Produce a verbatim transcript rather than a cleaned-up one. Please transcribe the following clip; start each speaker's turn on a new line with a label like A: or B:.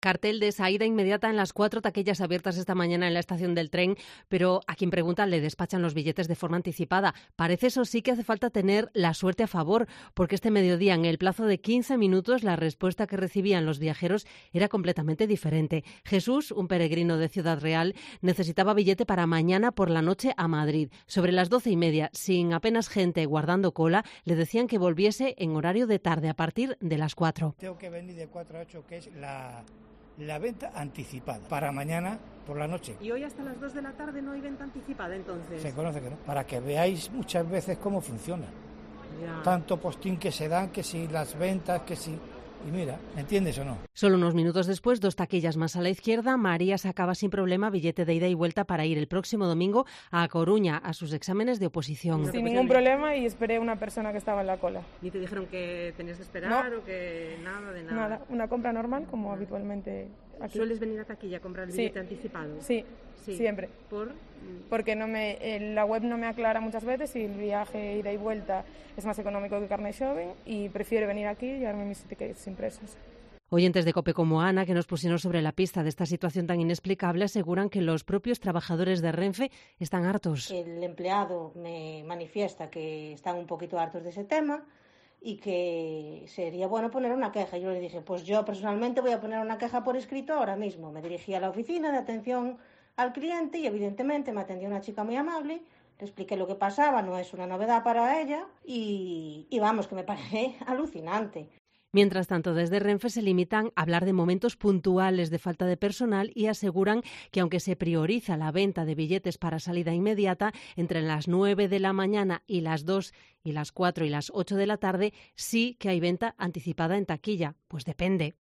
A: Cartel de salida inmediata en las cuatro taquillas abiertas esta mañana en la estación del tren, pero a quien preguntan le despachan los billetes de forma anticipada. Parece, eso sí, que hace falta tener la suerte a favor, porque este mediodía, en el plazo de quince minutos, la respuesta que recibían los viajeros era completamente diferente. Jesús, un peregrino de Ciudad Real, necesitaba billete para mañana por la noche a Madrid. Sobre las doce y media, sin apenas gente guardando cola, le decían que volviese en horario de tarde, a partir de las cuatro.
B: Tengo que venir de cuatro a ocho, que es la... la venta anticipada, para mañana por la noche.
A: ¿Y hoy hasta las dos de la tarde no hay venta anticipada, entonces?
B: Se conoce que no, para que veáis muchas veces cómo funciona.
A: Ya.
B: Tanto postín que se dan, que si las ventas, que si... Y mira, ¿me entiendes o no?
A: Solo unos minutos después, dos taquillas más a la izquierda, María sacaba sin problema billete de ida y vuelta para ir el próximo domingo a Coruña a sus exámenes de oposición.
C: Sin ningún problema, y esperé a una persona que estaba en la cola.
A: ¿Y te dijeron que tenías que esperar
C: No.
A: o que nada de nada?
C: Nada, una compra normal como habitualmente aquí.
A: ¿Sueles venir a taquilla a comprar el
C: Sí.
A: billete anticipado?
C: Sí,
A: Sí.
C: siempre.
A: ¿Por?
C: Porque no me, eh, la web no me aclara muchas veces si el viaje ida y vuelta es más económico que carne joven, y prefiero venir aquí y llevarme mis tickets impresos.
A: Oyentes de COPE como Ana, que nos pusieron sobre la pista de esta situación tan inexplicable, aseguran que los propios trabajadores de Renfe están hartos.
D: El empleado me manifiesta que están un poquito hartos de ese tema y que sería bueno poner una queja. Yo le dije, pues yo personalmente voy a poner una queja por escrito ahora mismo. Me dirigí a la oficina de atención al cliente y evidentemente me atendió una chica muy amable. Le expliqué lo que pasaba, no es una novedad para ella y, y vamos, que me parece alucinante.
A: Mientras tanto, desde Renfe se limitan a hablar de momentos puntuales de falta de personal y aseguran que, aunque se prioriza la venta de billetes para salida inmediata entre las nueve de la mañana y las dos y las cuatro y las ocho de la tarde, sí que hay venta anticipada en taquilla. Pues depende.